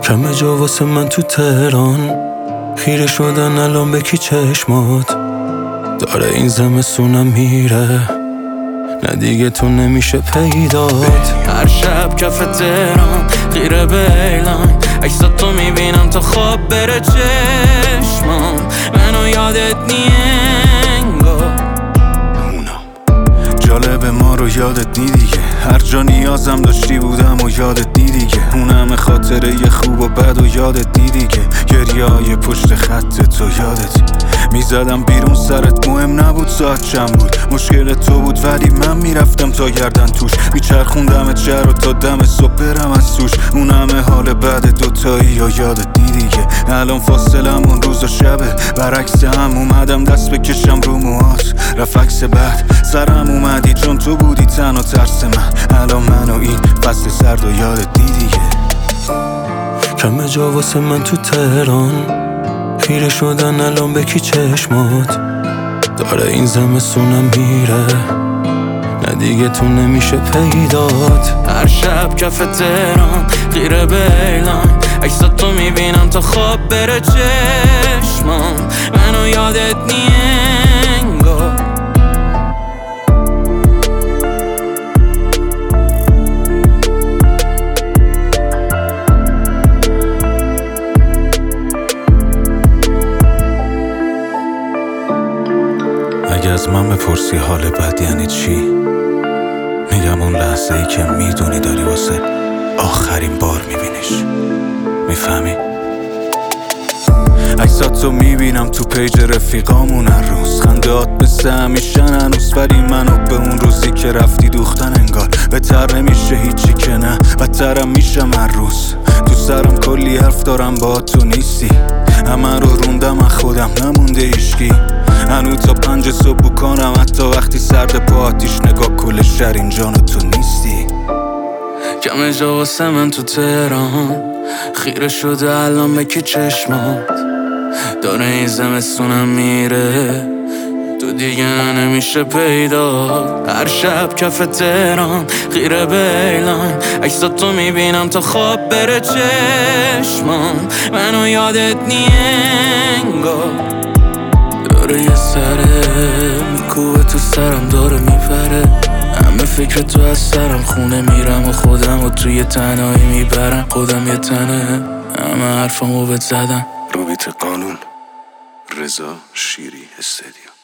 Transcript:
کم جا واسه من تو تهران، خیره شدن الان به کی چشمات؟ داره این زمستونم میره، نه دیگه تو نمیشه پیدات. هر شب کف تهران خیره به اعلان، عکسات تو میبینم تا خواب بره چشمام، منو یادت انگار. جالبه ما رو یادت نی دیگه، هر جا نیازم داشتی بودم و یادت نی دیگه. اون همه خاطره ی خوب و بد و یادت نی دیگه. گریه‌های پشت خط تو یادت میزدم بیرون سرت، مهم نبود ساعت چند بود، مشکل تو بود ولی من میرفتم تا گردن توش. میچرخوندمت شهر و تا دم صبح برم از توش. اون همه حال بعد دوتایی یا یادت نی دیگه. الان فاصلمون روز و شبه، برعکس هم اومدم دست بکشم رو موهات. رفت عکس بعد سرم اومدی چون تو بودی تن و ترس من. الان من و این فصل سرد و یادت نی دیگه. کم جا واسه من تو تهران، خیره شدن الان به کی چشمات؟ داره این زمستونم میره، نه دیگه تو نمیشه پیدات. هر شب کف تهران خیره به اعلان، عکسات تو میبینم تا خواب بره چشمام، منو یادت انگار. اگه از من بپرسی حال بد یعنی چی، میگم اون لحظه ای که میدونی داری واسه آخرین بار میبینیش. میفهمی؟ عکساتو میبینم تو پیج رفیقامون هر روز، خندهات مثل همیشن هنوز، ولی منو به اون روزی که رفتی دوختن انگار. بهتر نمیشه هیچی که نه، بدترم میشم هر روز. تو سرم کلی حرف دارم با تو نیستی، همه رو روندم از خودم نمونده هیچکی. هنوز تا 5 صبح کنم حتی وقتی سرد پا آتیش نگاه کل شهر اینجا تو نیستی. کم جا واسه من تو تهران، خیره شده الان به کی چشمات؟ داره این زمستونم میره، تو دیگه نمیشه پیدا. هر شب کف تهران خیره به اعلان، عکسات تو میبینم تا خواب بره چشمام، منو یادت انگار. داره یه سره میکوبه تو سرم، داره میپره، همه فکر تو از سرم خونه میرم و خودم و توی تنهایی میبرم. خودم یه تنه، همه حرفامو بهت زدم. روبیت قانون، رضا شیری استدیو.